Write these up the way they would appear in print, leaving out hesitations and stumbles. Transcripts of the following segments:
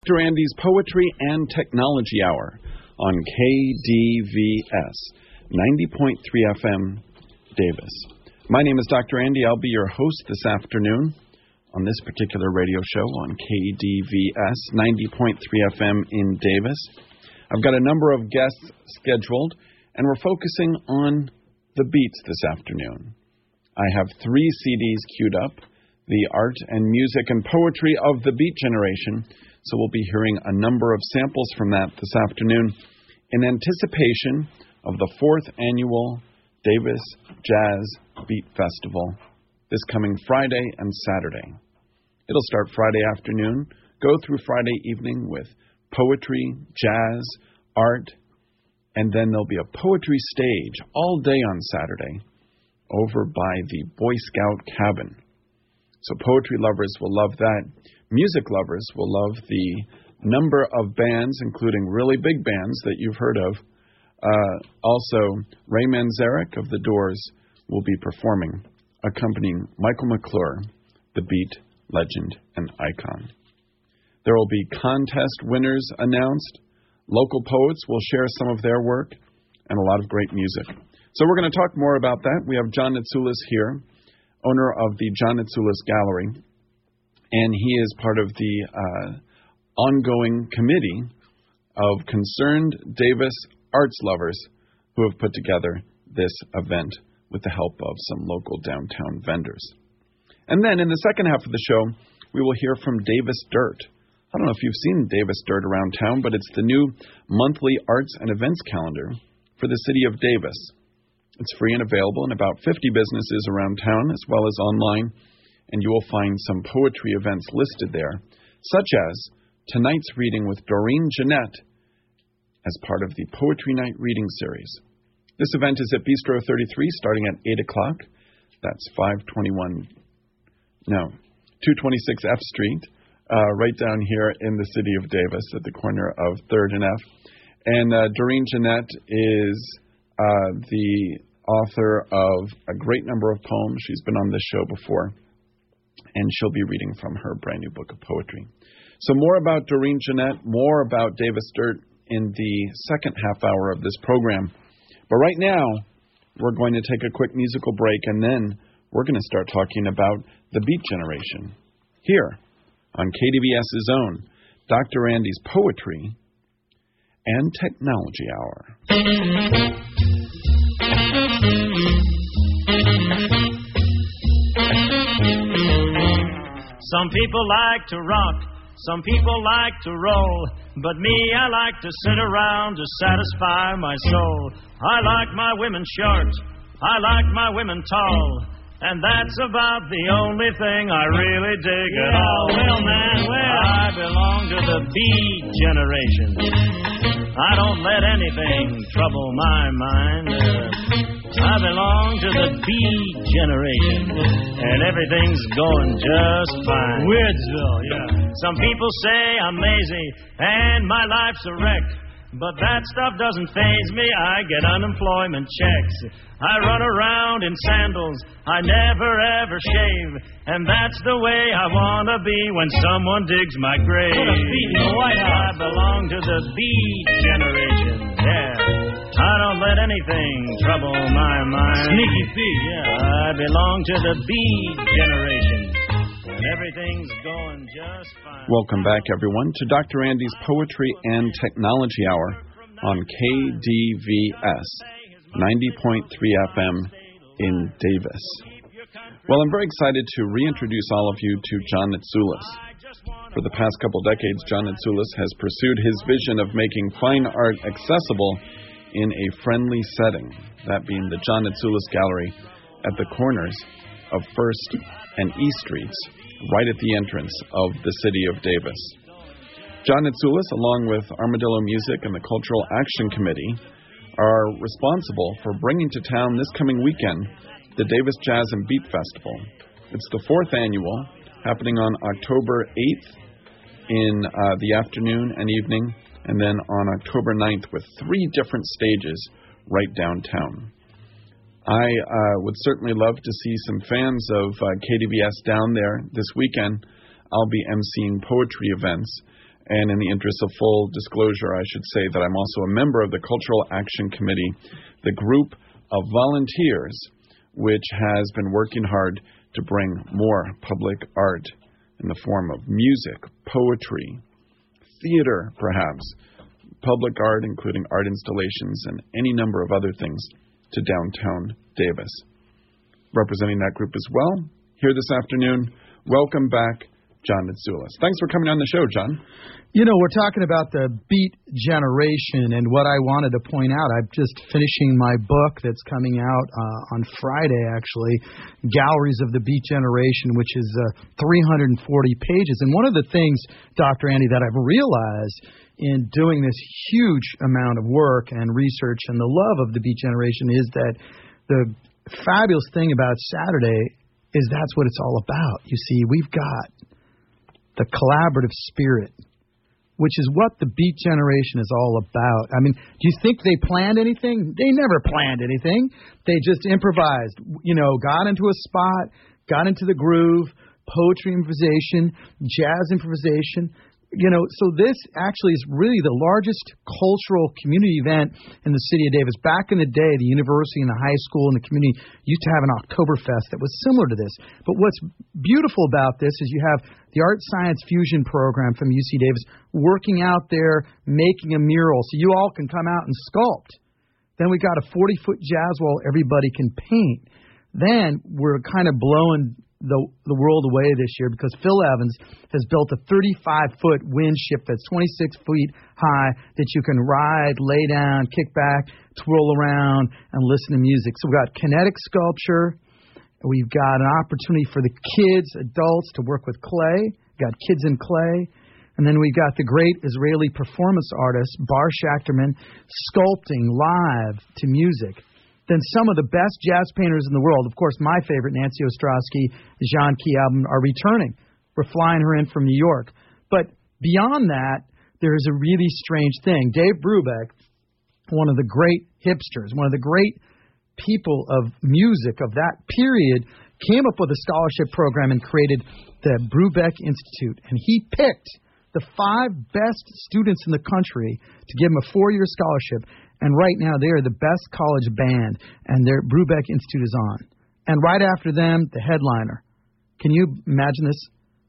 Dr. Andy's Poetry and Technology Hour on KDVS 90.3 FM, Davis. My name is Dr. Andy. I'll be your host this afternoon on this particular radio show on KDVS 90.3 FM in Davis. I've got a number of guests scheduled, and we're focusing on the beats this afternoon. I have 3 CDs queued up, the art and music and poetry of the Beat Generation, so we'll be hearing a number of samples from that this afternoon in anticipation of the 4th annual Davis Jazz Beat Festival this coming Friday and Saturday. It'll start Friday afternoon, go through Friday evening with poetry, jazz, art, and then there'll be a poetry stage all day on Saturday over by the Boy Scout cabin. So poetry lovers will love that. Music lovers will love the number of bands, including really big bands that you've heard of. Also, Ray Manzarek of The Doors will be performing, accompanying Michael McClure, the Beat legend and icon. There will be contest winners announced. Local poets will share some of their work, and a lot of great music. So we're going to talk more about that. We have John Nitsoulis here, owner of the John Nitsoulis Gallery, and he is part of the ongoing committee of concerned Davis arts lovers who have put together this event with the help of some local downtown vendors. And then in the second half of the show, we will hear from Davis Dirt. I don't know if you've seen Davis Dirt around town, but it's the new monthly arts and events calendar for the city of Davis. It's free and available in about 50 businesses around town as well as online, and you will find some poetry events listed there, such as tonight's reading with Doreen Jeanette as part of the Poetry Night Reading Series. This event is at Bistro 33 starting at 8 o'clock. That's 226 F Street, right down here in the city of Davis at the corner of 3rd and F. And Doreen Jeanette is the author of a great number of poems. She's been on this show before, and she'll be reading from her brand new book of poetry. So more about Doreen Jeanette, more about Davis Dirt in the second half hour of this program. But right now, we're going to take a quick musical break, and then we're going to start talking about the Beat Generation here on KDVS's own Dr. Andy's Poetry and Technology Hour. Some people like to rock, some people like to roll, but me, I like to sit around to satisfy my soul. I like my women short, I like my women tall, and that's about the only thing I really dig at all. Well, man, I belong to the Beat Generation. I don't let anything trouble my mind. I belong to the Beat Generation, and everything's going just fine. Weirdsville, yeah. Some people say I'm lazy, and my life's a wreck. But that stuff doesn't faze me, I get unemployment checks. I run around in sandals, I never ever shave. And that's the way I want to be when someone digs my grave. Put a beat in the White House. I belong to the Beat Generation, yeah. I don't let anything trouble my mind. Sneaky Pete, yeah. I belong to the Beat Generation. Everything's going just fine. Welcome back, everyone, to Dr. Andy's Poetry and Technology Hour on KDVS 90.3 FM in Davis. Well, I'm very excited to reintroduce all of you to John Nitsoulis. For the past couple decades, John Nitsoulis has pursued his vision of making fine art accessible in a friendly setting, that being the John Nitsoulis Gallery at the corners of 1st and E Streets, right at the entrance of the city of Davis. John Nitsoulis, along with Armadillo Music and the Cultural Action Committee, are responsible for bringing to town this coming weekend the Davis Jazz and Beat Festival. It's the 4th annual, happening on October 8th in the afternoon and evening, and then on October 9th with 3 different stages right downtown. I would certainly love to see some fans of KDVS down there this weekend. I'll be emceeing poetry events, And in the interest of full disclosure, I should say that I'm also a member of the Cultural Action Committee, the group of volunteers which has been working hard to bring more public art in the form of music, poetry, theater, perhaps, public art, including art installations and any number of other things, to downtown Davis. Representing that group as well, here this afternoon, welcome back, John Mitsoulas. Thanks for coming on the show, John. You know, we're talking about the Beat Generation, and what I wanted to point out, I'm just finishing my book that's coming out on Friday, actually, Galleries of the Beat Generation, which is 340 pages. And one of the things, Dr. Andy, that I've realized in doing this huge amount of work and research and the love of the Beat Generation is that the fabulous thing about Saturday is that's what it's all about. You see, we've got the collaborative spirit, which is what the Beat Generation is all about. I mean, do you think they planned anything? They never planned anything. They just improvised, you know, got into a spot, got into the groove, poetry improvisation, jazz improvisation. You know, so this actually is really the largest cultural community event in the city of Davis. Back in the day, the university and the high school and the community used to have an Oktoberfest that was similar to this. But what's beautiful about this is you have the Art Science Fusion program from UC Davis working out there, making a mural so you all can come out and sculpt. Then we got a 40-foot jazz wall everybody can paint. Then we're kind of blowing the world away this year because Phil Evans has built a 35-foot wind ship that's 26 feet high that you can ride, lay down, kick back, twirl around, and listen to music. So we've got kinetic sculpture. We've got an opportunity for the kids, adults, to work with clay. We've got kids in clay. And then we've got the great Israeli performance artist, Bar Schachterman, sculpting live to music. Then some of the best jazz painters in the world, of course, my favorite, Nancy Ostrowski, Jean Kiabin, are returning. We're flying her in from New York. But beyond that, there is a really strange thing. Dave Brubeck, one of the great hipsters, one of the great people of music of that period, came up with a scholarship program and created the Brubeck Institute. And he picked the 5 best students in the country to give them a 4-year scholarship. And right now, they are the best college band, and their Brubeck Institute is on. And right after them, the headliner. Can you imagine this?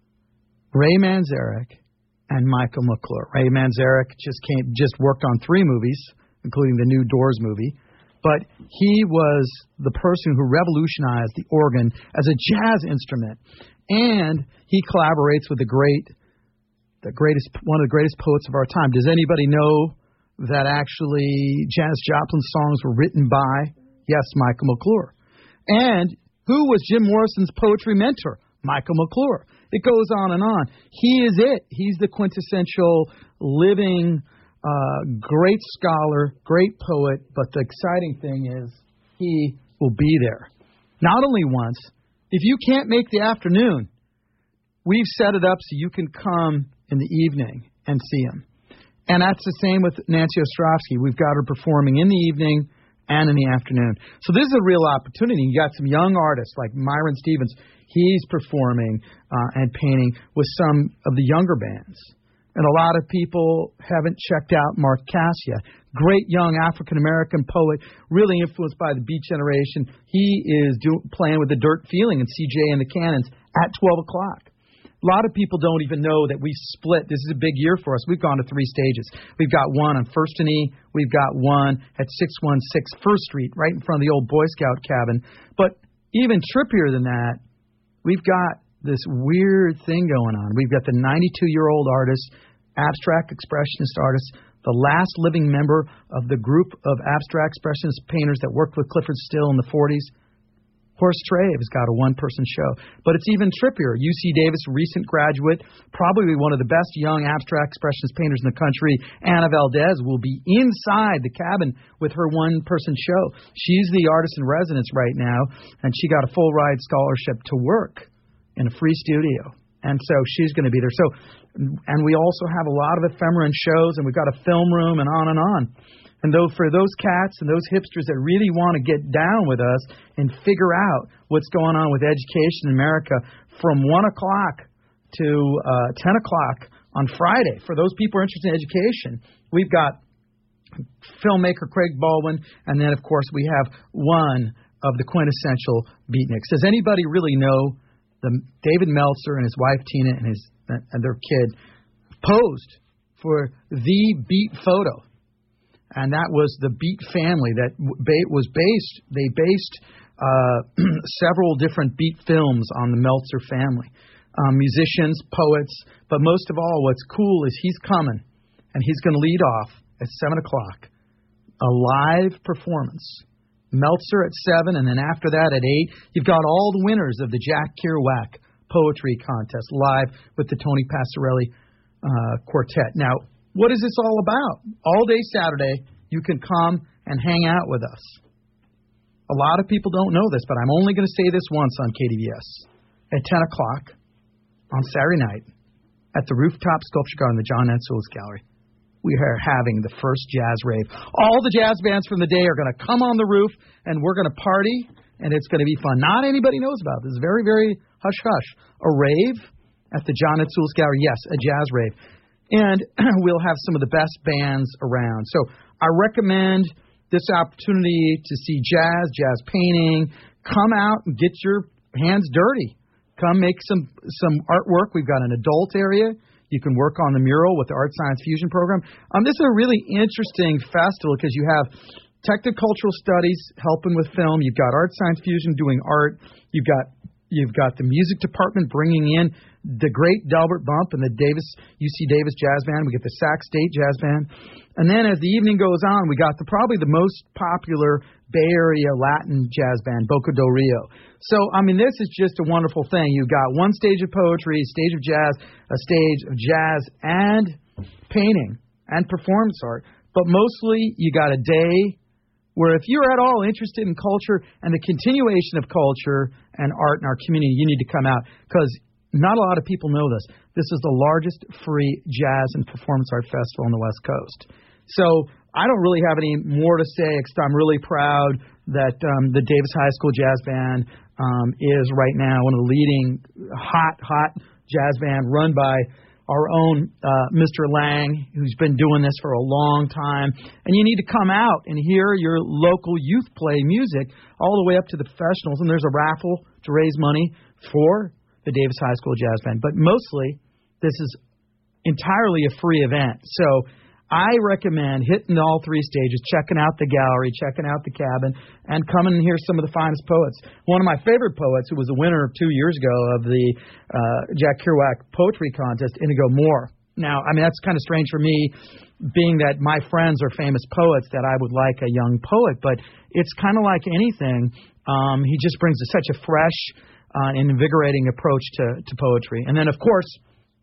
Ray Manzarek and Michael McClure. Ray Manzarek just worked on 3 movies, including the new Doors movie. But he was the person who revolutionized the organ as a jazz instrument. And he collaborates with one of the greatest poets of our time. Does anybody know that actually Janis Joplin's songs were written by, yes, Michael McClure? And who was Jim Morrison's poetry mentor? Michael McClure. It goes on and on. He is it. He's the quintessential living great scholar, great poet, but the exciting thing is he will be there. Not only once, if you can't make the afternoon, we've set it up so you can come in the evening and see him. And that's the same with Nancy Ostrowski. We've got her performing in the evening and in the afternoon. So this is a real opportunity. You got some young artists like Myron Stevens. He's performing and painting with some of the younger bands. And a lot of people haven't checked out Mark Cassia, great young African-American poet, really influenced by the Beat Generation. He is playing with the Dirt Feeling and CJ and the Cannons at 12 o'clock. A lot of people don't even know that we split. This is a big year for us. We've gone to 3 stages. We've got one on First and E. We've got one at 616 First Street, right in front of the old Boy Scout cabin. But even trippier than that, we've got this weird thing going on. We've got the 92-year-old artist, abstract expressionist artist, the last living member of the group of abstract expressionist painters that worked with Clifford Still in the 40s. Horace Trave has got a one-person show. But it's even trippier. UC Davis, recent graduate, probably one of the best young abstract expressionist painters in the country, Ana Valdez, will be inside the cabin with her one-person show. She's the artist in residence right now, and she got a full-ride scholarship to work in a free studio. And so she's going to be there. So, and we also have a lot of ephemeron shows, and we've got a film room and on and on. And though for those cats and those hipsters that really want to get down with us and figure out what's going on with education in America, from 1 o'clock to 10 o'clock, on Friday. For those people who are interested in education, we've got filmmaker Craig Baldwin, and then, of course, we have one of the quintessential beatniks. Does anybody really know David Meltzer and his wife Tina and their kid posed for the Beat photo? And that was the Beat family that was based. They based several different Beat films on the Meltzer family. Musicians, poets, but most of all, what's cool is he's coming, and he's going to lead off at 7 o'clock, a live performance. Meltzer at 7, and then after that at 8, you've got all the winners of the Jack Kerouac Poetry Contest live with the Tony Passarelli Quartet. Now, what is this all about? All day Saturday, you can come and hang out with us. A lot of people don't know this, but I'm only going to say this once on KDVS. At 10 o'clock on Saturday night at the Rooftop Sculpture Garden, the John Nentzulis Gallery, we are having the first jazz rave. All the jazz bands from the day are going to come on the roof, and we're going to party, and it's going to be fun. Not anybody knows about this. Very, very hush-hush. A rave at the John Nentzulis Gallery. Yes, a jazz rave. And we'll have some of the best bands around. So I recommend this opportunity to see jazz painting. Come out and get your hands dirty. Come make some artwork. We've got an adult area. You can work on the mural with the Art Science Fusion program. This is a really interesting festival because you have technocultural studies helping with film. You've got Art Science Fusion doing art. You've got the music department bringing in the great Delbert Bump and the UC Davis Jazz Band. We get the Sac State Jazz Band. And then as the evening goes on, we got probably the most popular Bay Area Latin jazz band, Boca del Rio. So, this is just a wonderful thing. You've got one stage of poetry, a stage of jazz, a stage of jazz and painting and performance art. But mostly you got a day where if you're at all interested in culture and the continuation of culture and art in our community, you need to come out because not a lot of people know this. This is the largest free jazz and performance art festival on the West Coast. So I don't really have any more to say except I'm really proud that the Davis High School Jazz Band is right now one of the leading hot jazz band run by our own Mr. Lang, who's been doing this for a long time. And you need to come out and hear your local youth play music all the way up to the professionals. And there's a raffle to raise money for the Davis High School Jazz Band. But mostly, this is entirely a free event. So I recommend hitting all three stages, checking out the gallery, checking out the cabin, and coming and hear some of the finest poets. One of my favorite poets, who was a winner 2 years ago of the Jack Kerouac Poetry Contest, Inigo Moore. Now, that's kind of strange for me, being that my friends are famous poets, that I would like a young poet, but it's kind of like anything. He just brings such a fresh and invigorating approach to poetry. And then, of course,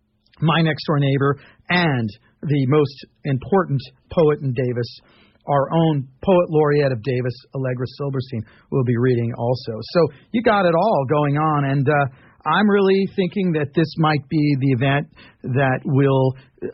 my next-door neighbor and the most important poet in Davis, our own poet laureate of Davis, Allegra Silberstein, will be reading also. So you got it all going on, and I'm really thinking that this might be the event that will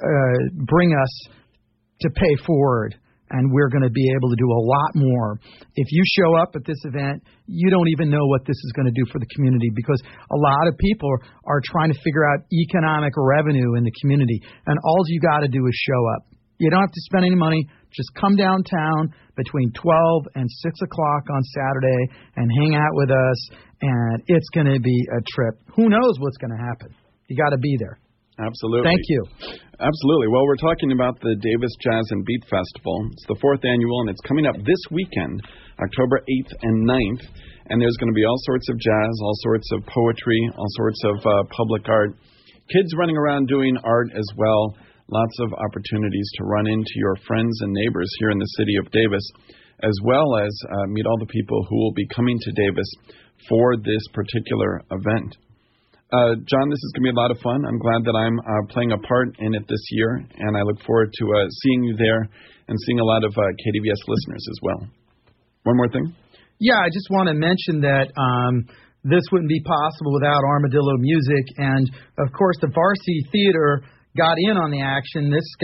bring us to pay forward, and we're going to be able to do a lot more. If you show up at this event, you don't even know what this is going to do for the community, because a lot of people are trying to figure out economic revenue in the community, and all you got to do is show up. You don't have to spend any money. Just come downtown between 12 and 6 o'clock on Saturday and hang out with us, and it's going to be a trip. Who knows what's going to happen? You got to be there. Absolutely. Thank you. Absolutely. Well, we're talking about the Davis Jazz and Beat Festival. It's the 4th annual, and it's coming up this weekend, October 8th and 9th. And there's going to be all sorts of jazz, all sorts of poetry, all sorts of public art. Kids running around doing art as well. Lots of opportunities to run into your friends and neighbors here in the city of Davis, as well as meet all the people who will be coming to Davis for this particular event. John, this is going to be a lot of fun. I'm glad that I'm playing a part in it this year, and I look forward to seeing you there and seeing a lot of KDVS listeners as well. One more thing? Yeah, I just want to mention that this wouldn't be possible without Armadillo Music, and, of course, the Varsity Theater got in on the action. This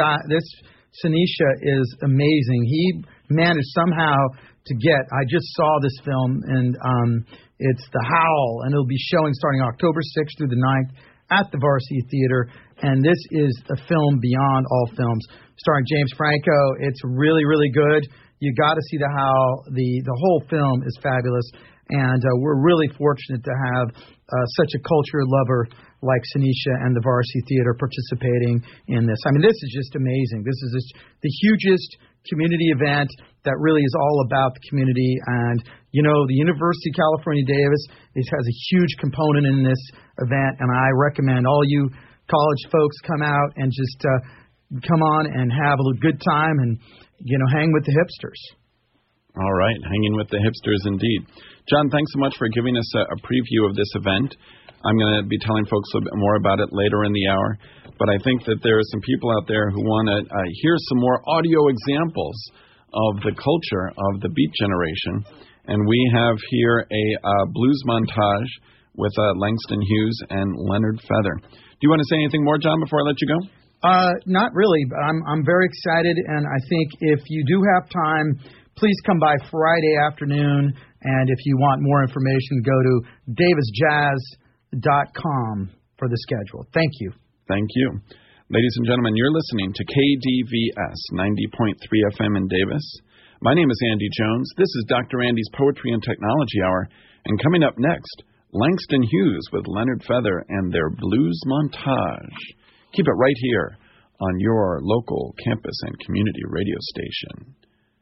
Sinisha is amazing. He managed somehow to get, I just saw this film, and it's The Howl, and it'll be showing starting October 6th through the 9th at the Varsity Theater, and this is a film beyond all films, starring James Franco. It's really, really good. You got to see the whole film is fabulous, and we're really fortunate to have such a culture lover like Sinisha and the Varsity Theater participating in this. I mean, this is just amazing. This is the hugest community event that really is all about the community. And, you know, the University of California, Davis has a huge component in this event, and I recommend all you college folks come out and just come on and have a good time and, you know, hang with the hipsters. All right, hanging with the hipsters indeed. John, thanks so much for giving us a preview of this event. I'm going to be telling folks a bit more about it later in the hour, but I think that there are some people out there who want to hear some more audio examples of the culture of the Beat Generation, and we have here a blues montage with Langston Hughes and Leonard Feather. Do you want to say anything more, John, before I let you go? Not really, but I'm very excited, and I think if you do have time, please come by Friday afternoon, and if you want more information, go to davisjazz.com for the schedule. Thank you. Thank you. Ladies and gentlemen, you're listening to KDVS 90.3 FM in Davis. My name is Andy Jones. This is Dr. Andy's Poetry and Technology Hour, and coming up next, Langston Hughes with Leonard Feather and their blues montage. Keep it right here on your local campus and community radio station.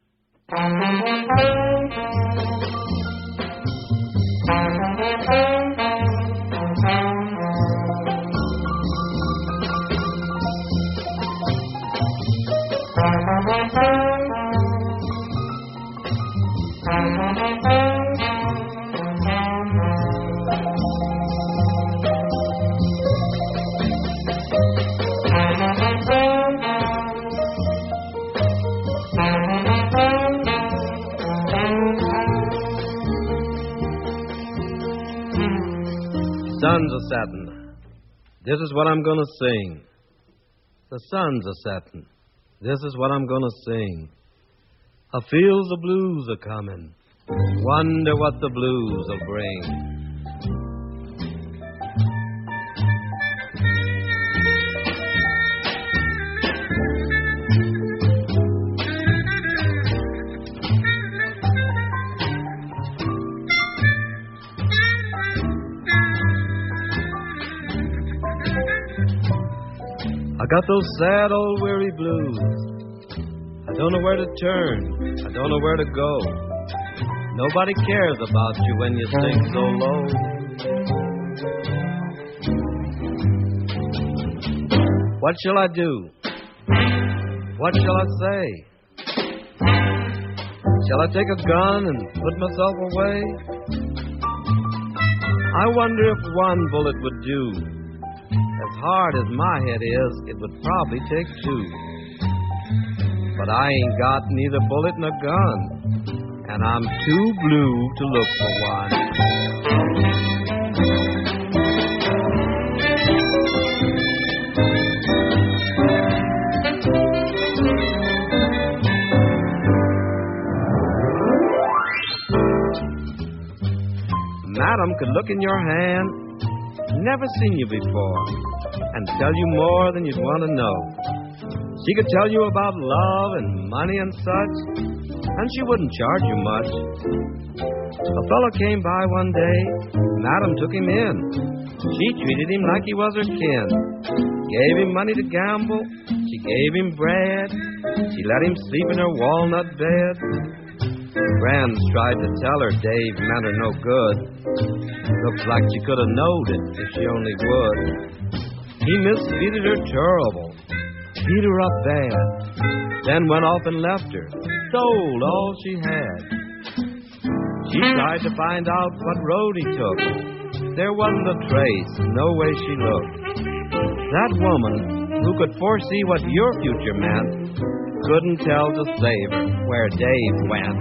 Sun's a-settin'. This is what I'm gonna sing. The sun's a-settin'. This is what I'm gonna sing. I feel the blues a-comin'. Wonder what the blues will bring. I got those sad old weary blues. I don't know where to turn. I don't know where to go. Nobody cares about you when you sing so low. What shall I do? What shall I say? Shall I take a gun and put myself away? I wonder if one bullet would do. As hard as my head is, it would probably take two. But I ain't got neither bullet nor gun, and I'm too blue to look for one. Madam could look in your hand, never seen you before, and tell you more than you'd want to know. She could tell you about love and money and such, and she wouldn't charge you much. A fellow came by one day, Madam took him in. She treated him like he was her kin. Gave him money to gamble, she gave him bread. She let him sleep in her walnut bed. Friends tried to tell her Dave meant her no good. Looks like she could have knowed it if she only would. He mistreated her terrible, beat her up bad, then went off and left her, sold all she had. She tried to find out what road he took. There wasn't a trace, no way she looked. That woman, who could foresee what your future meant, couldn't tell to save her where Dave went.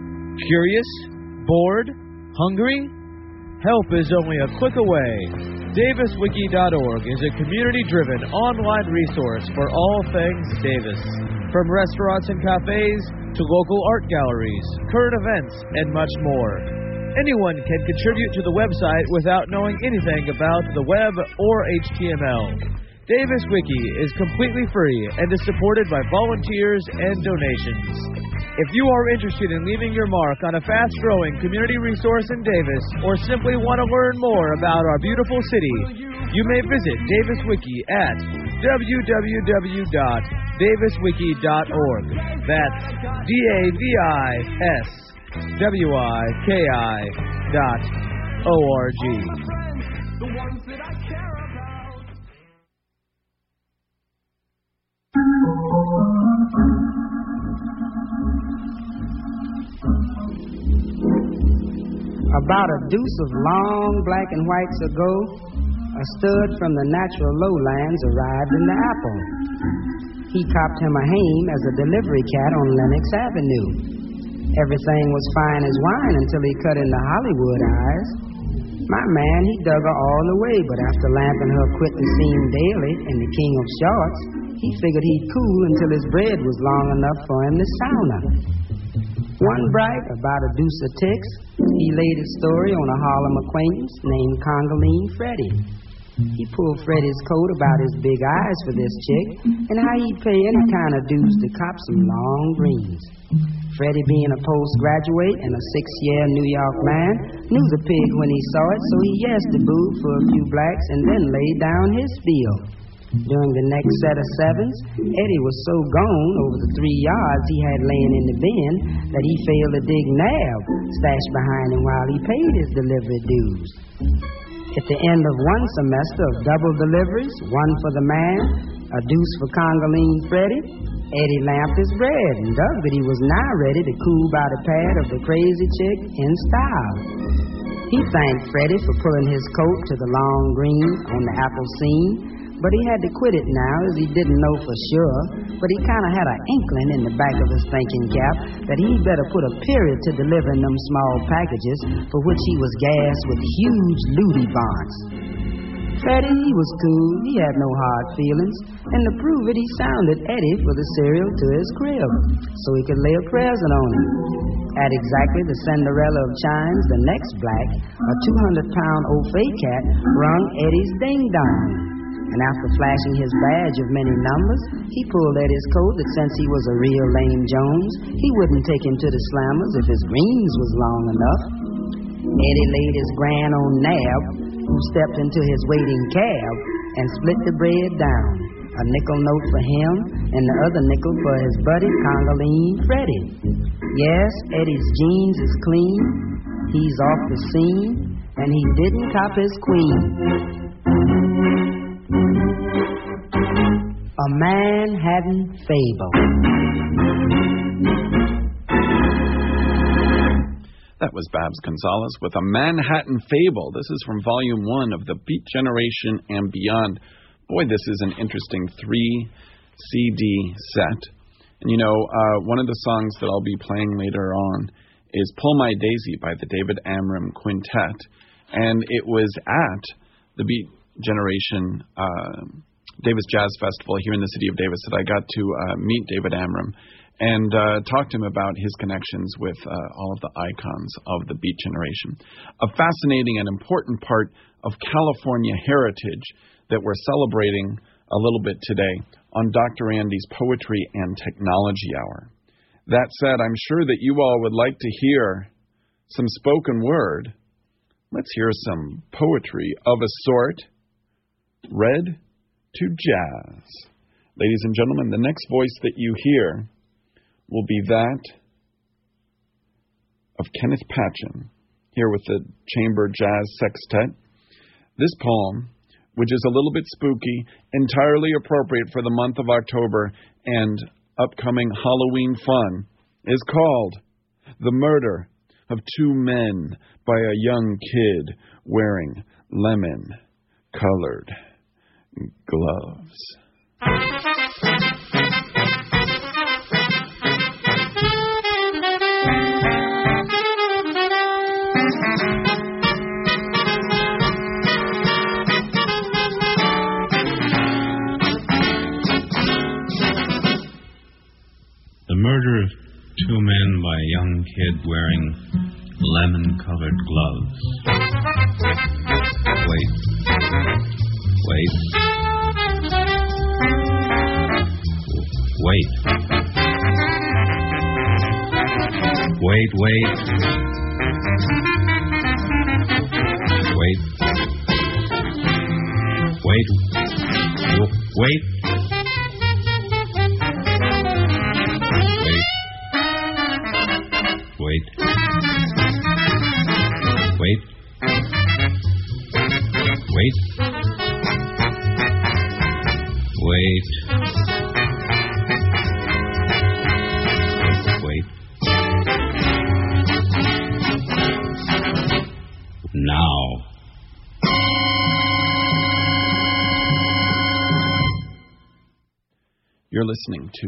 Curious? Bored? Hungry? Help is only a click away. DavisWiki.org is a community-driven online resource for all things Davis. From restaurants and cafes to local art galleries, current events, and much more. Anyone can contribute to the website without knowing anything about the web or HTML. Davis Wiki is completely free and is supported by volunteers and donations. If you are interested in leaving your mark on a fast-growing community resource in Davis, or simply want to learn more about our beautiful city, you may visit Davis Wiki at www.daviswiki.org. That's DAVISWIKI.org. About a deuce of long black and whites ago, a stud from the natural lowlands arrived in the apple. He copped him a hame as a delivery cat on Lenox Avenue. Everything was fine as wine until he cut into Hollywood eyes. My man, he dug her all the way, but after lamping her quit the scene daily in the King of Shorts, he figured he'd cool until his bread was long enough for him to sauna. One bright, about a deuce of ticks, he laid his story on a Harlem acquaintance named Congoline Freddie. He pulled Freddie's coat about his big eyes for this chick, and how he'd pay any kind of dues to cop some long greens. Freddie, being a postgraduate and a 6-year New York man, knew the pig when he saw it, so he yesed the boob for a few blacks and then laid down his spiel. During the next set of sevens, Eddie was so gone over the 3 yards he had laying in the bin that he failed to dig nab stashed behind him while he paid his delivery dues. At the end of one semester of double deliveries, one for the man, a deuce for Congoline Freddie, Eddie lamped his bread and dug that he was now ready to cool by the pad of the crazy chick in style. He thanked Freddie for pulling his coat to the long green on the apple scene, but he had to quit it now as he didn't know for sure, but he kind of had an inkling in the back of his thinking cap that he'd better put a period to delivering them small packages for which he was gassed with huge Ludy bonds. Freddie, he was cool, he had no hard feelings, and to prove it, he sounded Eddie for the cereal to his crib so he could lay a present on him. At exactly the Cinderella of chimes, the next black, a 200-pound Au Fait cat, rung Eddie's ding-dong. And after flashing his badge of many numbers, he pulled Eddie's coat that since he was a real lame Jones, he wouldn't take him to the slammers if his greens was long enough. Eddie laid his gran on Nab, who stepped into his waiting cab and split the bread down, a nickel note for him and the other nickel for his buddy Congoline Freddie. Yes, Eddie's jeans is clean, he's off the scene, and he didn't cop his queen. A Manhattan Fable. That was Babs Gonzalez with A Manhattan Fable. This is from Volume 1 of The Beat Generation and Beyond. Boy, this is an interesting 3-CD set. And you know, one of the songs that I'll be playing later on is Pull My Daisy by the David Amram Quintet. And it was at the Beat Generation Davis Jazz Festival here in the city of Davis that I got to meet David Amram and talk to him about his connections with all of the icons of the Beat Generation. A fascinating and important part of California heritage that we're celebrating a little bit today on Dr. Andy's Poetry and Technology Hour. That said, I'm sure that you all would like to hear some spoken word. Let's hear some poetry of a sort, read to jazz. Ladies and gentlemen, the next voice that you hear will be that of Kenneth Patchen, here with the Chamber Jazz Sextet. This poem, which is a little bit spooky, entirely appropriate for the month of October and upcoming Halloween fun, is called The Murder of Two Men by a Young Kid Wearing Lemon-Colored Gloves. come in by a young kid wearing lemon-colored gloves. Wait. Wait. Wait. Wait, wait. Wait. Wait. Wait. Wait. Wait. Wait. Wait. Wait. Now. You're listening to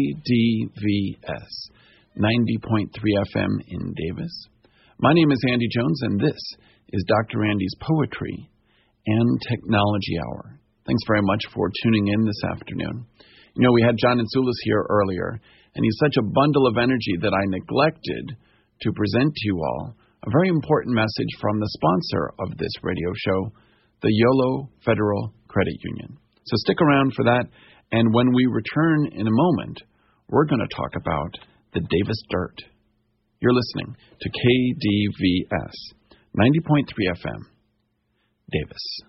KDVS 90.3 FM in Davis. My name is Andy Jones, and this is Dr. Andy's Poetry and Technology Hour. Thanks very much for tuning in this afternoon. You know, we had John Insoulis here earlier, and he's such a bundle of energy that I neglected to present to you all a very important message from the sponsor of this radio show, the YOLO Federal Credit Union. So stick around for that, and when we return in a moment, we're going to talk about the Davis Dirt. You're listening to KDVS 90.3 FM, Davis.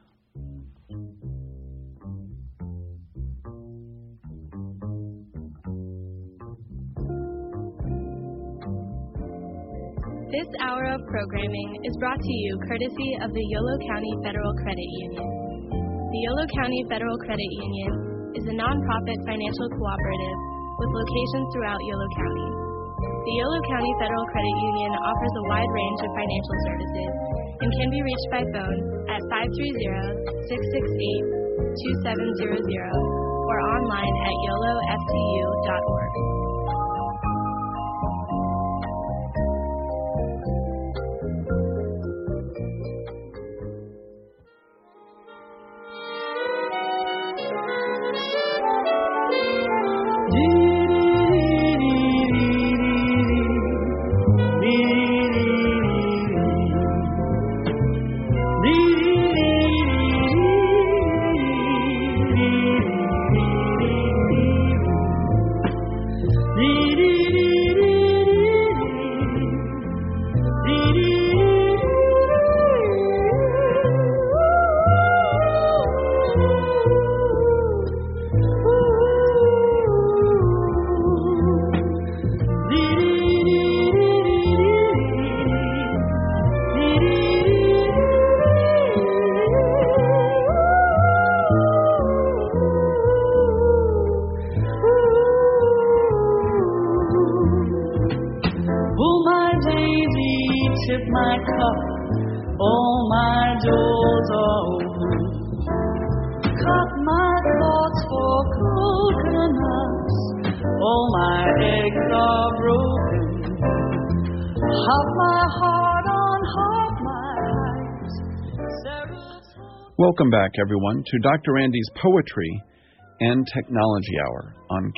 This hour of programming is brought to you courtesy of the Yolo County Federal Credit Union. The Yolo County Federal Credit Union is a nonprofit financial cooperative with locations throughout Yolo County. The Yolo County Federal Credit Union offers a wide range of financial services and can be reached by phone at 530-668-2700 or online at yolofcu.org. Welcome back, everyone, to Dr. Andy's Poetry and Technology Hour on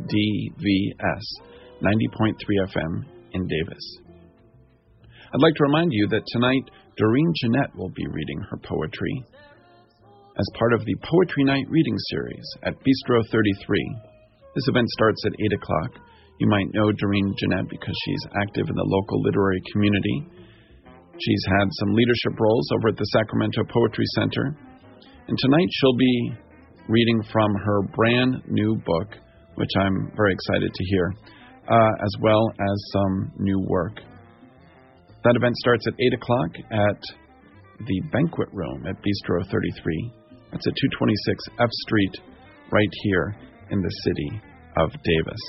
KDVS 90.3 FM in Davis. I'd like to remind you that tonight, Doreen Jeanette will be reading her poetry as part of the Poetry Night reading series at Bistro 33. This event starts at 8 o'clock. You might know Doreen Jeanette because she's active in the local literary community. She's had some leadership roles over at the Sacramento Poetry Center. And tonight she'll be reading from her brand new book, which I'm very excited to hear, as well as some new work. That event starts at 8 o'clock at the banquet room at Bistro 33. That's at 226 F Street, right here in the city of Davis.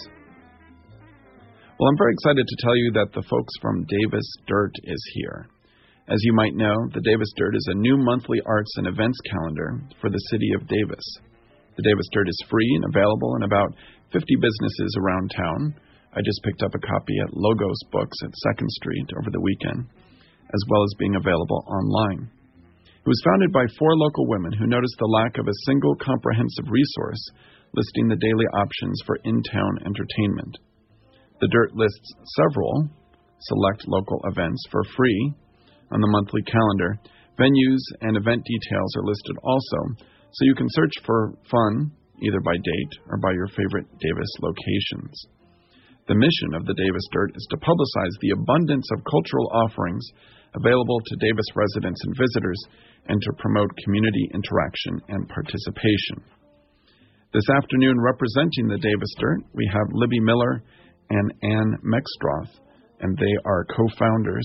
Well, I'm very excited to tell you that the folks from Davis Dirt is here. As you might know, the Davis Dirt is a new monthly arts and events calendar for the city of Davis. The Davis Dirt is free and available in about 50 businesses around town. I just picked up a copy at Logos Books at 2nd Street over the weekend, as well as being available online. It was founded by 4 local women who noticed the lack of a single comprehensive resource listing the daily options for in-town entertainment. The Dirt lists several select local events for free on the monthly calendar. Venues and event details are listed also, so you can search for fun either by date or by your favorite Davis locations. The mission of the Davis Dirt is to publicize the abundance of cultural offerings available to Davis residents and visitors and to promote community interaction and participation. This afternoon, representing the Davis Dirt, we have Libby Miller and Ann Mexstroth, and they are co-founders.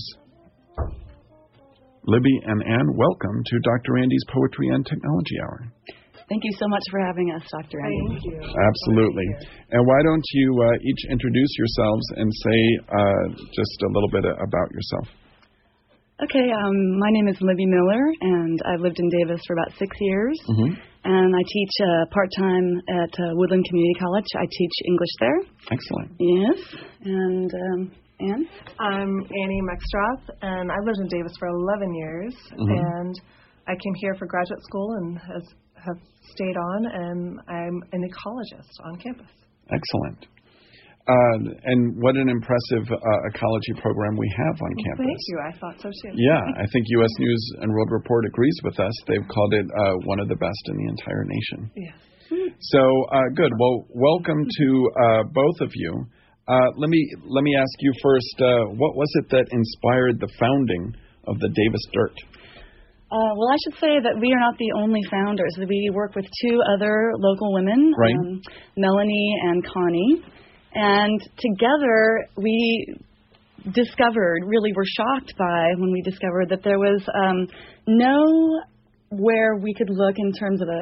Libby and Ann, welcome to Dr. Andy's Poetry and Technology Hour. Thank you so much for having us, Dr. Andy. Thank you. Absolutely. And why don't you each introduce yourselves and say just a little bit about yourself? Okay, my name is Libby Miller, and I've lived in Davis for about 6 years. Mm-hmm. And I teach part-time at Woodland Community College. I teach English there. Excellent. Yes. And Ann? I'm Annie Mexstroth, and I lived in Davis for 11 years. Mm-hmm. And I came here for graduate school and have stayed on, and I'm an ecologist on campus. Excellent. And what an impressive ecology program we have on campus. Thank you. I thought so too. Yeah, I think U.S. News and World Report agrees with us. They've called it one of the best in the entire nation. Yes. So good. Well, welcome to both of you. Let me ask you first. What was it that inspired the founding of the Davis Dirt? Well, I should say that we are not the only founders. We work with 2 other local women, right. Melanie and Connie. And together we discovered, really were shocked by when we discovered that there was nowhere we could look in terms of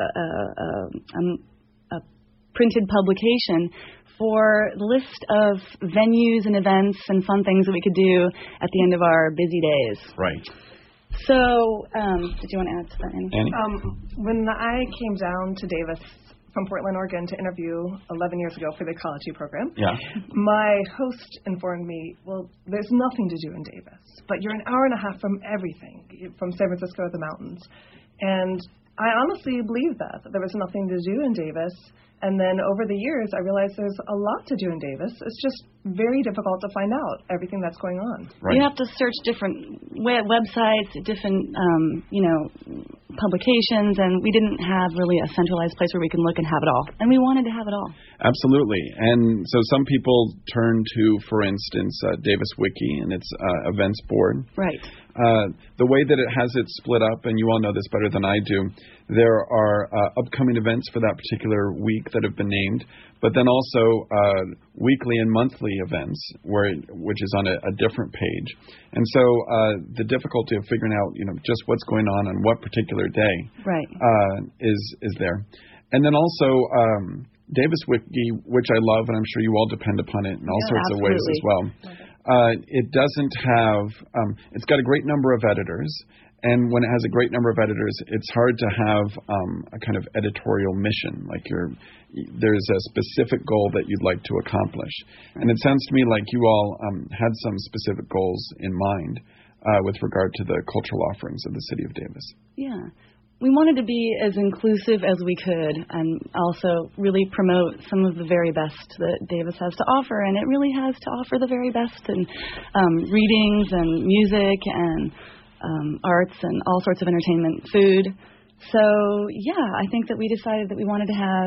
a printed publication for the list of venues and events and fun things that we could do at the end of our busy days. Right. So, did you want to add to that, Annie? When I came down to Davis from Portland, Oregon to interview 11 years ago for the ecology program, yeah. My host informed me, well, there's nothing to do in Davis, but you're an hour and a half from everything, from San Francisco to the mountains. And I honestly believed that there was nothing to do in Davis. And then over the years, I realized there's a lot to do in Davis. It's just very difficult to find out everything that's going on. Right. You have to search different websites, different, publications, and we didn't have really a centralized place where we can look and have it all. And we wanted to have it all. Absolutely. And so some people turn to, for instance, Davis Wiki and its events board. Right. The way that it has it split up, and you all know this better than I do, there are upcoming events for that particular week that have been named, but then also weekly and monthly events, which is on a different page. And so the difficulty of figuring out, just what's going on what particular day, right, is there. And then also Davis Wiki, which I love, and I'm sure you all depend upon it in all sorts absolutely. of ways as well. It doesn't have, it's got a great number of editors, and when it has a great number of editors, it's hard to have a kind of editorial mission, like there's a specific goal that you'd like to accomplish. And it sounds to me like you all had some specific goals in mind with regard to the cultural offerings of the city of Davis. Yeah. We wanted to be as inclusive as we could and also really promote some of the very best that Davis has to offer. And it really has to offer the very best in readings and music and arts and all sorts of entertainment, food. So, yeah, I think that we decided that we wanted to have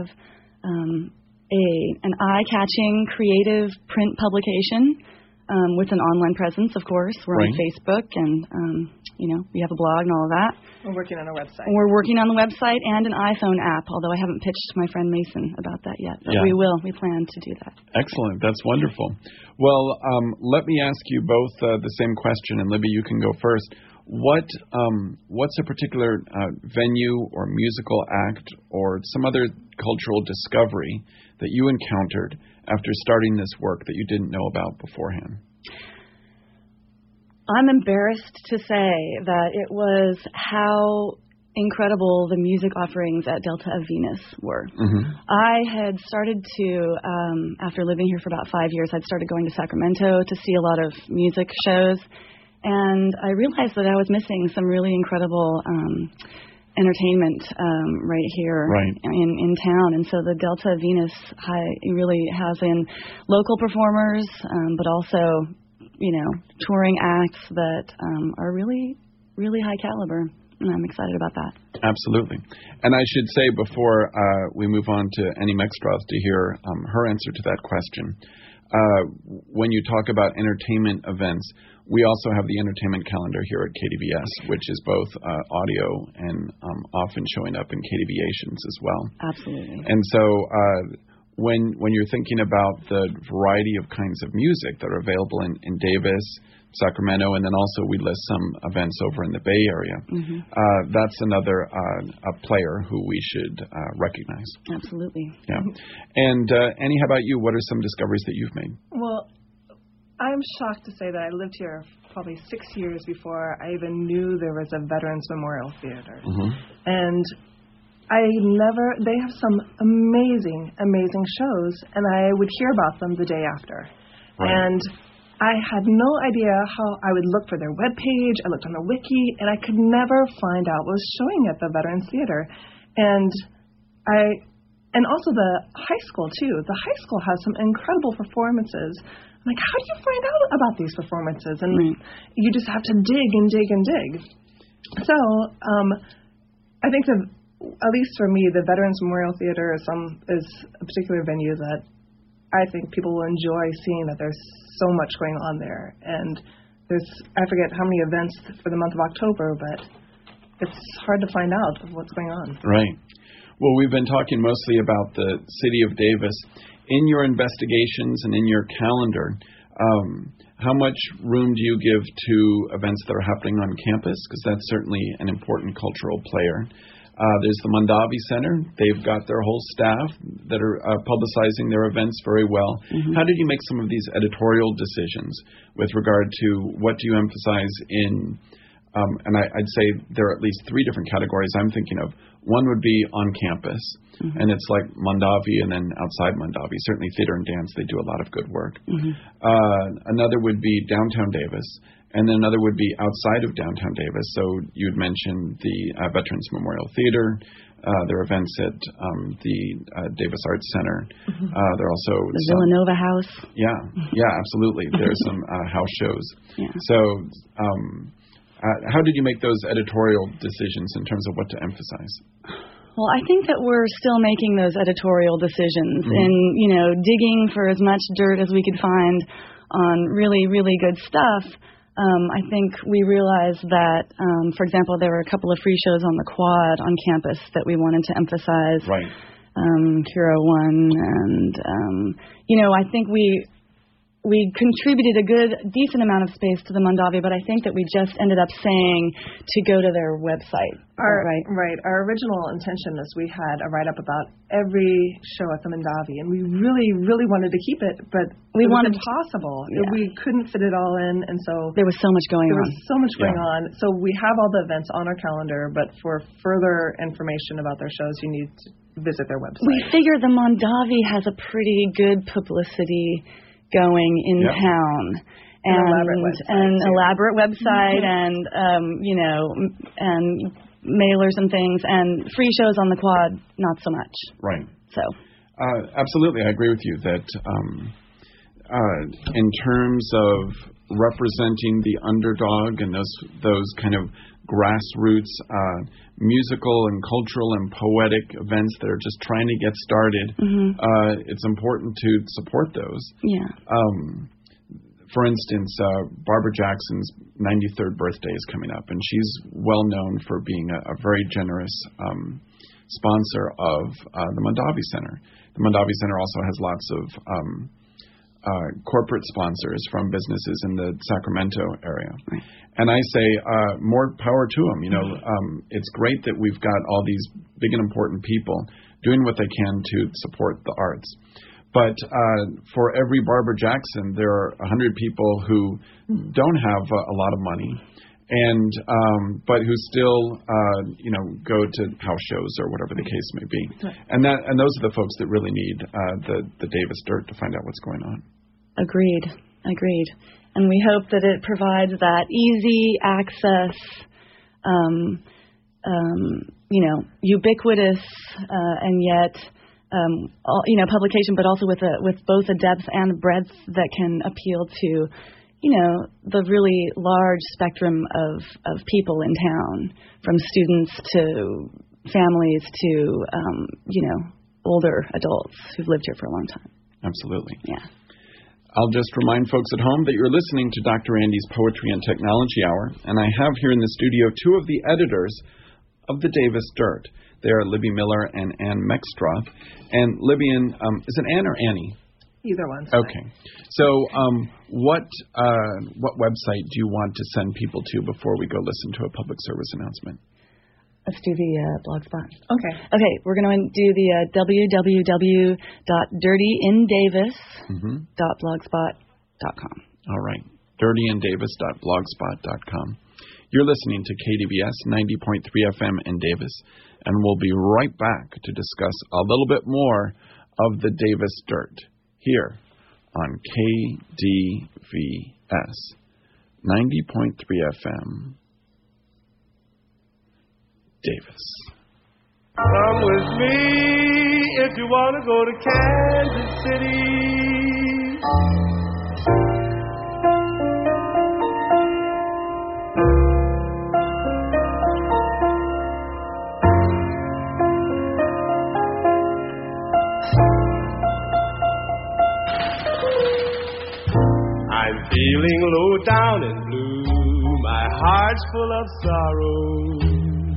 an eye-catching, creative print publication with an online presence, of course. We're right. on Facebook and, we have a blog and all of that. We're working on a website. We're working on the website and an iPhone app, although I haven't pitched my friend Mason about that yet. But we will. We plan to do that. Excellent. That's wonderful. Well, let me ask you both the same question, and Libby, you can go first. What's a particular venue or musical act or some other cultural discovery that you encountered after starting this work that you didn't know about beforehand? I'm embarrassed to say that it was how incredible the music offerings at Delta of Venus were. Mm-hmm. I had started to, after living here for about 5 years, I'd started going to Sacramento to see a lot of music shows, and I realized that I was missing some really incredible entertainment right here in town. And so the Delta Venus really has in local performers, but also, touring acts that are really, really high caliber. And I'm excited about that. Absolutely. And I should say before we move on to Annie Mextroth to hear her answer to that question, when you talk about entertainment events, we also have the entertainment calendar here at KDVS, which is both audio and often showing up in KDVations as well. Absolutely. And so when you're thinking about the variety of kinds of music that are available in Davis, Sacramento, and then also we list some events over in the Bay Area. Mm-hmm. That's another a player who we should recognize. Absolutely. Yeah. And Annie, how about you? What are some discoveries that you've made? Well, I'm shocked to say that I lived here probably 6 years before I even knew there was a Veterans Memorial Theater. Mm-hmm. And they have some amazing, amazing shows, and I would hear about them the day after. Right. And I had no idea how I would look for their webpage. I looked on the wiki, and I could never find out what was showing at the Veterans Theater. And also the high school, too. The high school has some incredible performances. I'm like, how do you find out about these performances? And you just have to dig and dig and dig. So I think at least for me, the Veterans Memorial Theater is a particular venue that I think people will enjoy seeing, that there's so much going on there. And I forget how many events for the month of October, but it's hard to find out of what's going on. Right. Well, we've been talking mostly about the city of Davis. In your investigations and in your calendar, how much room do you give to events that are happening on campus? Because that's certainly an important cultural player. There's the Mondavi Center. They've got their whole staff that are publicizing their events very well. Mm-hmm. How did you make some of these editorial decisions with regard to what do you emphasize in, and I'd say there are at least three different categories I'm thinking of. One would be on campus, mm-hmm. and it's like Mondavi, and then outside Mondavi, certainly theater and dance, they do a lot of good work. Mm-hmm. Another would be downtown Davis. And then another would be outside of downtown Davis. So you'd mentioned the Veterans Memorial Theater. There are events at the Davis Arts Center. Mm-hmm. There are also the Villanova House. Yeah, absolutely. There's some house shows. Yeah. So how did you make those editorial decisions in terms of what to emphasize? Well, I think that we're still making those editorial decisions, mm-hmm. and digging for as much dirt as we could find on really, really good stuff. I think we realized that, for example, there were a couple of free shows on the Quad on campus that we wanted to emphasize. Right. Hero One, and I think we contributed a decent amount of space to the Mondavi, but I think that we just ended up saying to go to their website. Right. Our original intention is we had a write-up about every show at the Mondavi, and we really, really wanted to keep it, but it was impossible. Yeah. We couldn't fit it all in, and so there was so much going on. So we have all the events on our calendar, but for further information about their shows, you need to visit their website. We figure the Mondavi has a pretty good publicity going in town, and elaborate website, mm-hmm. and mailers and things, and free shows on the Quad, not so much. Right. So. Absolutely, I agree with you that in terms of representing the underdog and those kind of grassroots musical and cultural and poetic events that are just trying to get started, mm-hmm. It's important to support those. Yeah. For instance, Barbara Jackson's 93rd birthday is coming up, and she's well known for being a very generous sponsor of the Mondavi Center. The Mondavi Center also has lots of corporate sponsors from businesses in the Sacramento area. Right. And I say more power to them. It's great that we've got all these big and important people doing what they can to support the arts. But for every Barbara Jackson, there are 100 people who don't have a lot of money, and but who still go to house shows or whatever the case may be. And those are the folks that really need the Davis dirt to find out what's going on. Agreed. And we hope that it provides that easy access ubiquitous and yet publication, but also with both a depth and a breadth that can appeal to the really large spectrum of people in town, from students to families to older adults who've lived here for a long time. Absolutely. Yeah. I'll just remind folks at home that you're listening to Dr. Andy's Poetry and Technology Hour, and I have here in the studio two of the editors of the Davis Dirt. They are Libby Miller and Ann Meckstroth. And Libby, is it Ann or Annie? Either one. Okay. So what website do you want to send people to before we go listen to a public service announcement? Let's do the Blogspot. Okay, we're going to do the www.dirtyindavis.blogspot.com. All right, dirtyindavis.blogspot.com. You're listening to KDVS 90.3 FM in Davis, and we'll be right back to discuss a little bit more of the Davis Dirt here on KDVS 90.3 FM. Davis. Come with me if you want to go to Kansas City. I'm feeling low down and blue. My heart's full of sorrow.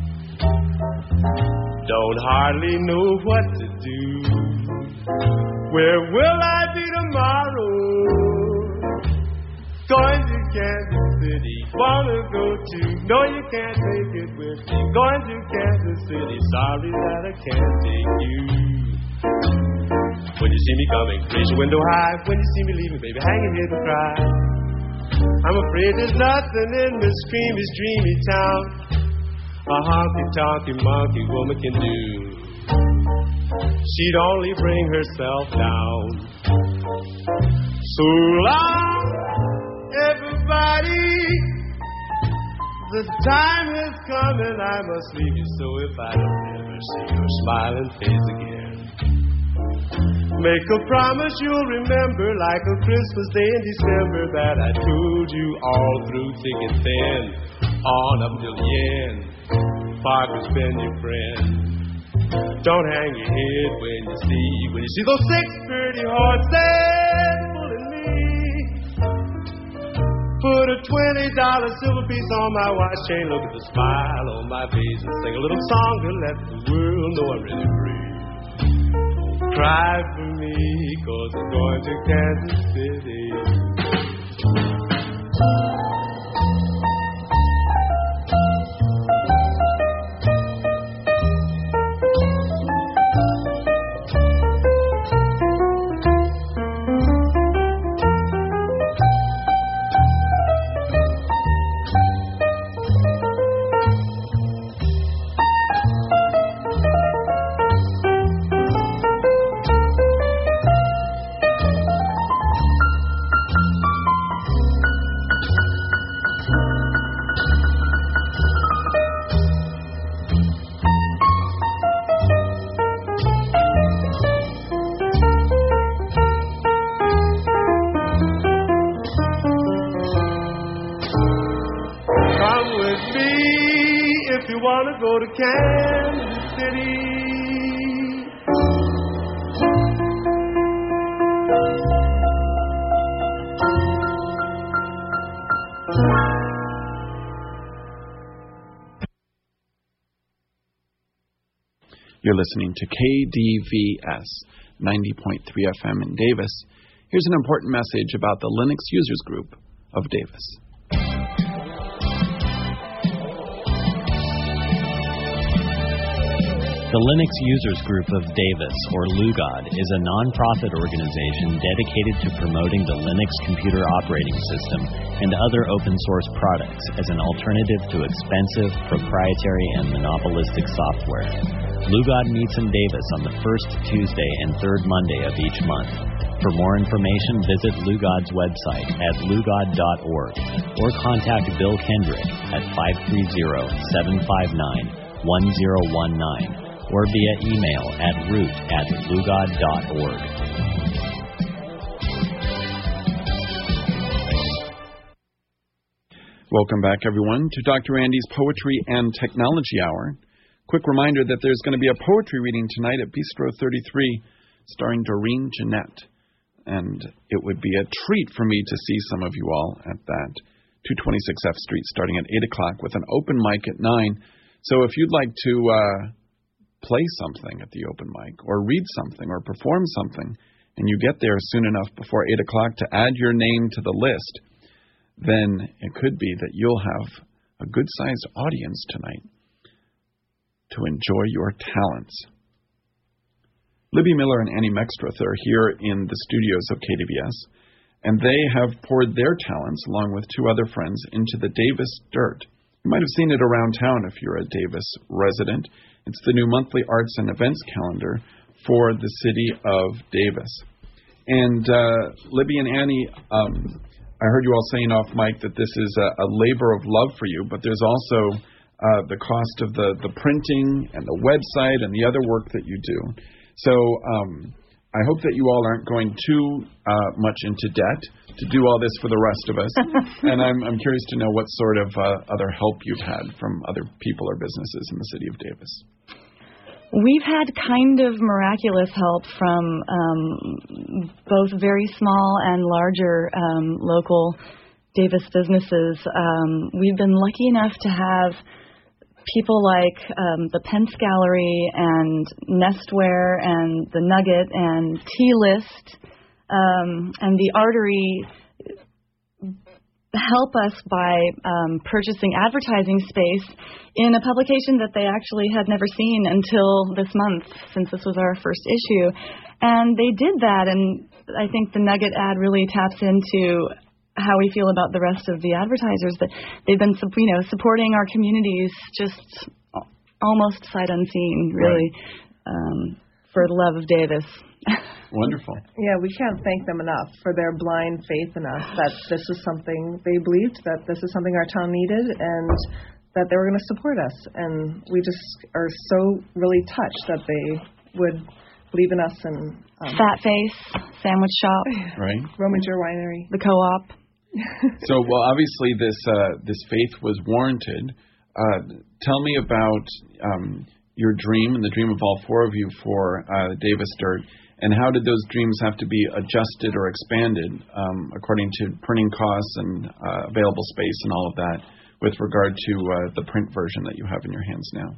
Don't hardly know what to do. Where will I be tomorrow? Going to Kansas City, wanna go to. No, you can't take it with me. Going to Kansas City, sorry that I can't take you. When you see me coming, raise your window high. When you see me leaving, baby, hang your head and cry. I'm afraid there's nothing in this creamy, dreamy town a honky-tonky monkey woman can do. She'd only bring herself down. So long, everybody. The time has come and I must leave you. So if I don't ever see your smiling face again, make a promise you'll remember, like a Christmas day in December, that I told you all through thick and thin, on up till the end. Parker's been your friend. Don't hang your head when you see those 630 horses pulling me. Put a $20 silver piece on my watch chain. Look at the smile on my face and sing a little song to let the world know I'm really free. Cry for me, 'cause I'm going to Kansas City. Go to Kansas City. You're listening to KDVS 90.3 FM in Davis. Here's an important message about the Linux Users Group of Davis. The Linux Users Group of Davis, or LUGOD, is a non-profit organization dedicated to promoting the Linux computer operating system and other open-source products as an alternative to expensive, proprietary, and monopolistic software. LUGOD meets in Davis on the first Tuesday and third Monday of each month. For more information, visit LUGOD's website at lugod.org or contact Bill Kendrick at 530-759 or via email at root@lugod.org. Welcome back, everyone, to Dr. Andy's Poetry and Technology Hour. Quick reminder that there's going to be a poetry reading tonight at Bistro 33 starring Doreen Jeanette. And it would be a treat for me to see some of you all at that 226 F Street starting at 8 o'clock with an open mic at 9. So if you'd like to play something at the open mic or read something or perform something and you get there soon enough before 8 o'clock to add your name to the list, then it could be that you'll have a good-sized audience tonight to enjoy your talents. Libby Miller and Annie Mextroth are here in the studios of KDVS, and they have poured their talents, along with two other friends, into the Davis Dirt. You might have seen it around town if you're a Davis resident. It's the new monthly arts and events calendar for the city of Davis. And Libby and Annie, I heard you all saying off mic that this is a labor of love for you, but there's also the cost of the printing and the website and the other work that you do. So I hope that you all aren't going too much into debt to do all this for the rest of us. And I'm curious to know what sort of other help you've had from other people or businesses in the city of Davis. We've had kind of miraculous help from both very small and larger local Davis businesses. We've been lucky enough to have people like the Pence Gallery and Nestware and the Nugget and T-List and the Artery help us by purchasing advertising space in a publication that they actually had never seen until this month, since this was our first issue. And they did that, and I think the Nugget ad really taps into how we feel about the rest of the advertisers, that they've been supporting our communities just almost sight unseen, really, for the love of Davis. Wonderful. Yeah, we can't thank them enough for their blind faith in us, that this is something they believed, that this is something our town needed, and that they were going to support us. And we just are so really touched that they would believe in us. And Fat Face Sandwich Shop, right? Rominger Winery, the Co-op. So, well, obviously this faith was warranted. Tell me about your dream and the dream of all four of you for Davis Dirt, and how did those dreams have to be adjusted or expanded according to printing costs and available space and all of that with regard to the print version that you have in your hands now?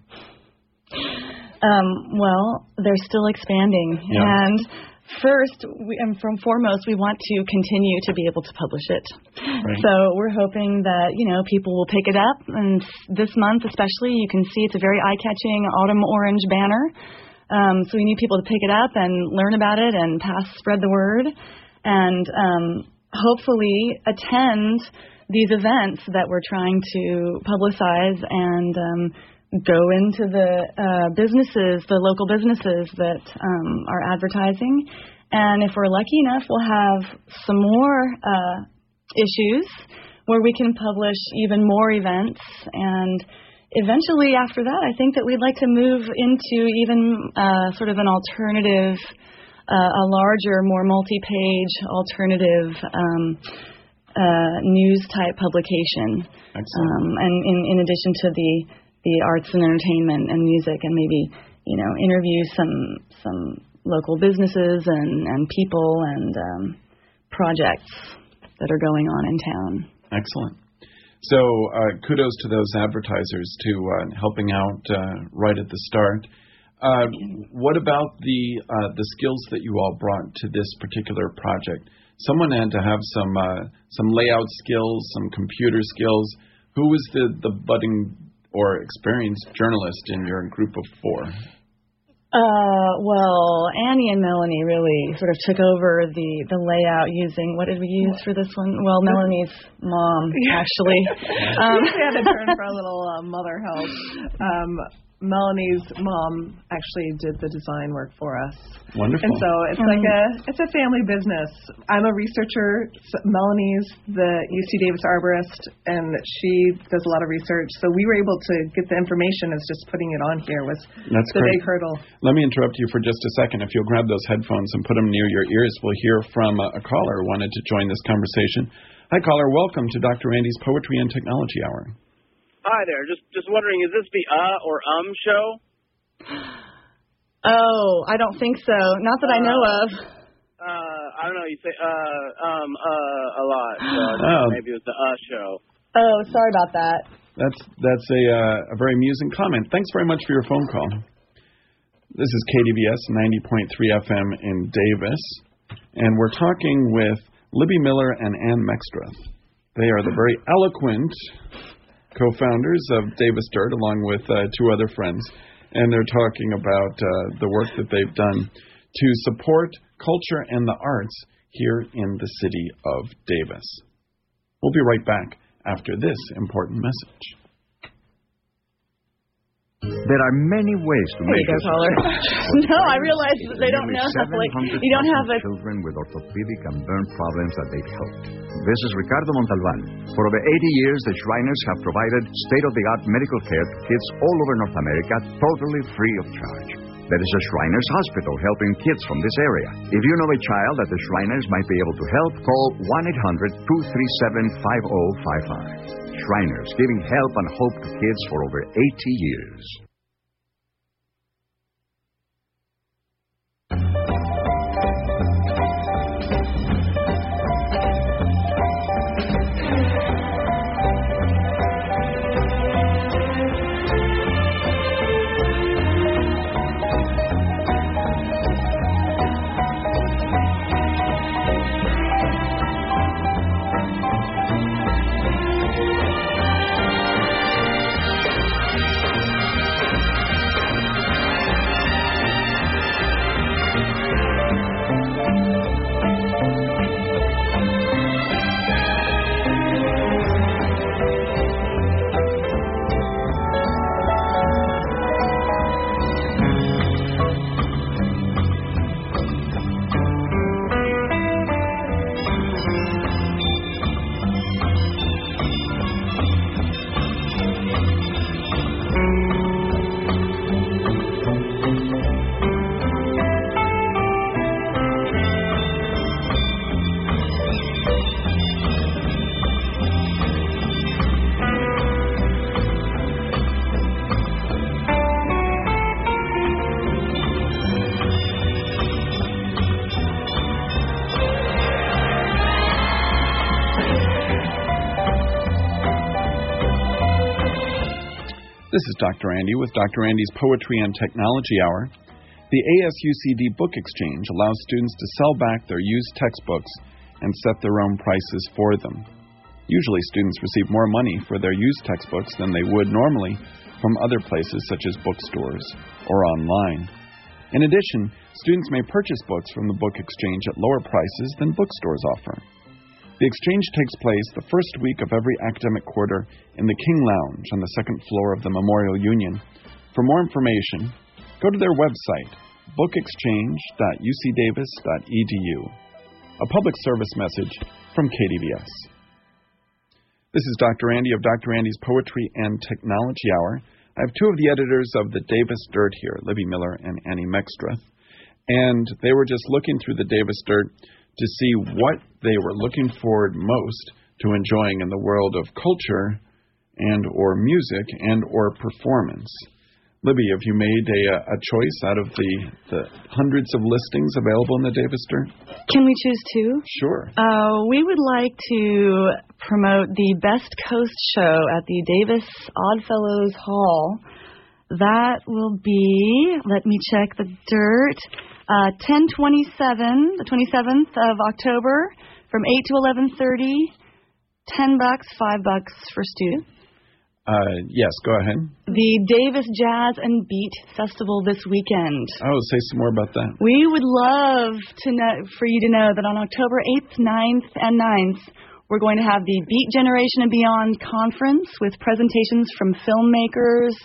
Well, they're still expanding. Yeah. And first, and foremost, we want to continue to be able to publish it. Right. So we're hoping that, people will pick it up. And this month especially, you can see it's a very eye-catching autumn orange banner. So we need people to pick it up and learn about it and spread the word. And hopefully attend these events that we're trying to publicize and go into the businesses, the local businesses that are advertising. And if we're lucky enough, we'll have some more issues where we can publish even more events. And eventually after that, I think that we'd like to move into even sort of an alternative, a larger, more multi-page alternative news-type publication. And in addition to the arts and entertainment and music, and maybe, interview some local businesses and people and projects that are going on in town. Excellent. So kudos to those advertisers to helping out right at the start. What about the skills that you all brought to this particular project? Someone had to have some layout skills, some computer skills. Who was the budding or experienced journalist in your group of four? Well, Annie and Melanie really sort of took over the layout using, what did we use for this one? Well, Melanie's mom, actually. We had to turn for a little mother help. Melanie's mom actually did the design work for us. Wonderful. And so it's a family business. I'm a researcher. Melanie's the UC Davis arborist, and she does a lot of research. So we were able to get the information. As just putting it on here was the big hurdle. Let me interrupt you for just a second. If you'll grab those headphones and put them near your ears, we'll hear from a caller who wanted to join this conversation. Hi, caller. Welcome to Dr. Andy's Poetry and Technology Hour. Hi there. Just wondering, is this the or show? Oh, I don't think so. Not that I know of. I don't know. You say a lot. So maybe it was the show. Oh, sorry about that. That's a very amusing comment. Thanks very much for your phone call. This is KDVS 90.3 FM in Davis, and we're talking with Libby Miller and Ann Mextruth. They are the very eloquent co-founders of Davis Dirt, along with two other friends, and they're talking about the work that they've done to support culture and the arts here in the city of Davis. We'll be right back after this important message. There are many ways to make this. No, I realize that they don't know. You don't have children with orthopedic and burn problems that they've helped. This is Ricardo Montalban. For over 80 years, the Shriners have provided state-of-the-art medical care to kids all over North America, totally free of charge. There is a Shriners Hospital helping kids from this area. If you know a child that the Shriners might be able to help, call 1-800-237-5055. Shriners, giving help and hope to kids for over 80 years. This is Dr. Andy with Dr. Andy's Poetry and Technology Hour. The ASUCD Book Exchange allows students to sell back their used textbooks and set their own prices for them. Usually students receive more money for their used textbooks than they would normally from other places such as bookstores or online. In addition, students may purchase books from the Book Exchange at lower prices than bookstores offer. The exchange takes place the first week of every academic quarter in the King Lounge on the second floor of the Memorial Union. For more information, go to their website, bookexchange.ucdavis.edu. A public service message from KDVS. This is Dr. Andy of Dr. Andy's Poetry and Technology Hour. I have two of the editors of the Davis Dirt here, Libby Miller and Annie Mextruth, and they were just looking through the Davis Dirt to see what they were looking forward most to enjoying in the world of culture and or music and or performance. Libby, have you made a choice out of the hundreds of listings available in the Davis Dirt? Can we choose two? Sure. We would like to promote the Best Coast show at the Davis Oddfellows Hall. That will be, let me check the dirt, 10/27, the 27th of October, from 8 to 11:30, $10, $5 for students. Yes, go ahead. The Davis Jazz and Beat Festival this weekend. Oh, say some more about that. We would love for you to know that on October 8th, 9th, and 9th, we're going to have the Beat Generation and Beyond Conference with presentations from filmmakers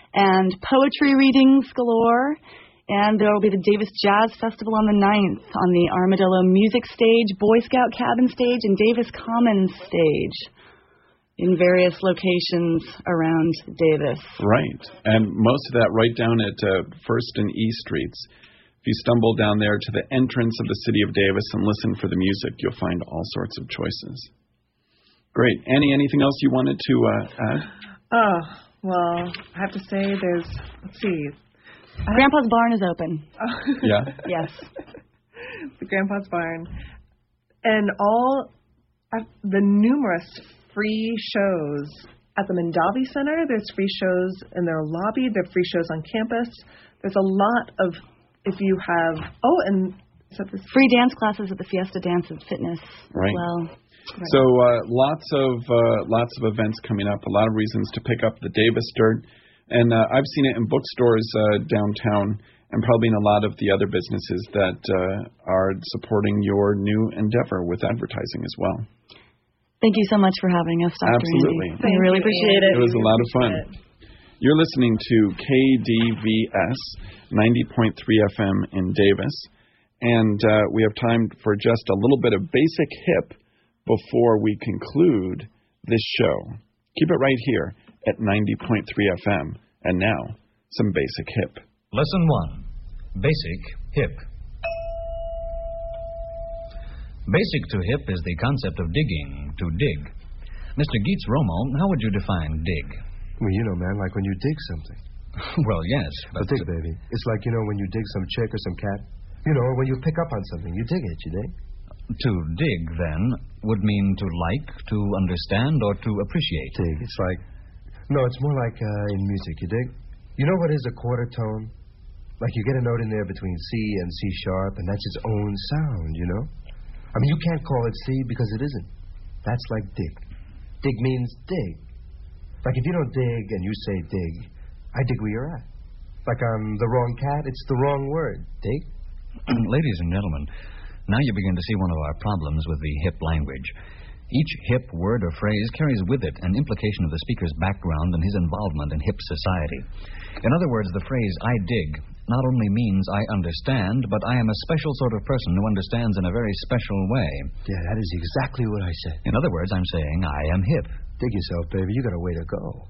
and poetry readings galore. And there will be the Davis Jazz Festival on the 9th on the Armadillo Music Stage, Boy Scout Cabin Stage, and Davis Commons Stage in various locations around Davis. Right. And most of that right down at 1st and E Streets. If you stumble down there to the entrance of the city of Davis and listen for the music, you'll find all sorts of choices. Great. Annie, anything else you wanted to add? Well, I have to say let's see. Grandpa's Barn is open. Yeah? Yes. The Grandpa's Barn. And all the numerous free shows at the Mondavi Center. There's free shows in their lobby. There are free shows on campus. There's a lot of, if you have, free dance classes at the Fiesta Dance and Fitness right. as well. Right. So lots of events coming up, a lot of reasons to pick up the Davis Dirt. And I've seen it in bookstores downtown and probably in a lot of the other businesses that are supporting your new endeavor with advertising as well. Thank you so much for having us, Dr. Absolutely. Andy. I really appreciate it. It was a lot of fun. You're listening to KDVS 90.3 FM in Davis. And we have time for just a little bit of basic hip before we conclude this show. Keep it right here at 90.3 FM. And now, some basic hip. Lesson 1. Basic hip. Basic to hip is the concept of digging, to dig. Mr. Geets Romo, how would you define dig? Well, man, like when you dig something. Well, yes, but dig, baby. It's like, when you dig some chick or some cat. Or when you pick up on something, you dig it, you dig? To dig, then, would mean to like, to understand, or to appreciate. Dig. It's like... No, it's more like in music, you dig? You know what is a quarter tone? Like you get a note in there between C and C sharp, and that's its own sound, I mean, you can't call it C because it isn't. That's like dig. Dig means dig. Like if you don't dig and you say dig, I dig where you're at. Like I'm the wrong cat, it's the wrong word. Dig? Ladies and gentlemen, now you begin to see one of our problems with the hip language. Each hip word or phrase carries with it an implication of the speaker's background and his involvement in hip society. In other words, the phrase, I dig, not only means I understand, but I am a special sort of person who understands in a very special way. Yeah, that is exactly what I said. In other words, I'm saying I am hip. Dig yourself, baby. You got a way to go.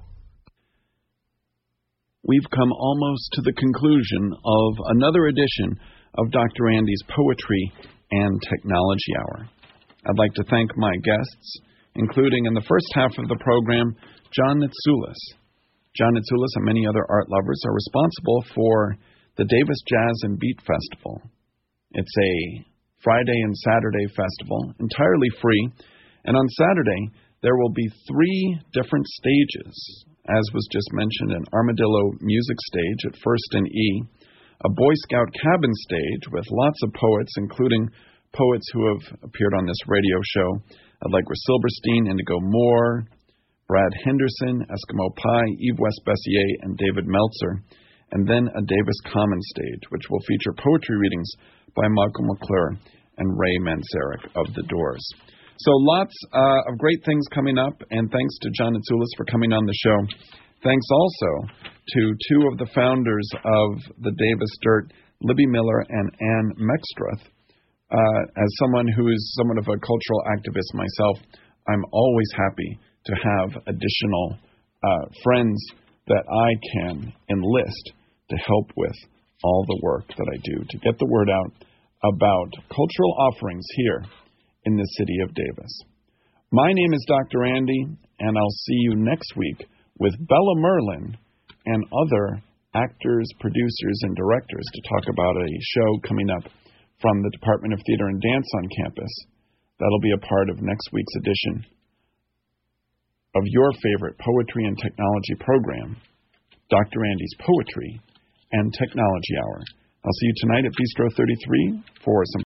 We've come almost to the conclusion of another edition of Dr. Andy's Poetry and Technology Hour. I'd like to thank my guests, including in the first half of the program, John Nitsoulis. John Nitsoulis and many other art lovers are responsible for the Davis Jazz and Beat Festival. It's a Friday and Saturday festival, entirely free, and on Saturday there will be 3 different stages, as was just mentioned, an Armadillo Music Stage at 1st and E, a Boy Scout Cabin Stage with lots of poets, including poets who have appeared on this radio show, Allegra Silberstein, Indigo Moore, Brad Henderson, Eskimo Pie, Eve West Bessier, and David Meltzer, and then a Davis Commons Stage, which will feature poetry readings by Michael McClure and Ray Manzarek of The Doors. So lots of great things coming up, and thanks to John Nitsoulis for coming on the show. Thanks also to 2 of the founders of the Davis Dirt, Libby Miller and Ann Mextrath. As someone who is somewhat of a cultural activist myself, I'm always happy to have additional friends that I can enlist to help with all the work that I do to get the word out about cultural offerings here in the city of Davis. My name is Dr. Andy, and I'll see you next week with Bella Merlin and other actors, producers, and directors to talk about a show coming up from the Department of Theater and Dance on campus. That'll be a part of next week's edition of your favorite poetry and technology program, Dr. Andy's Poetry and Technology Hour. I'll see you tonight at Bistro 33 for some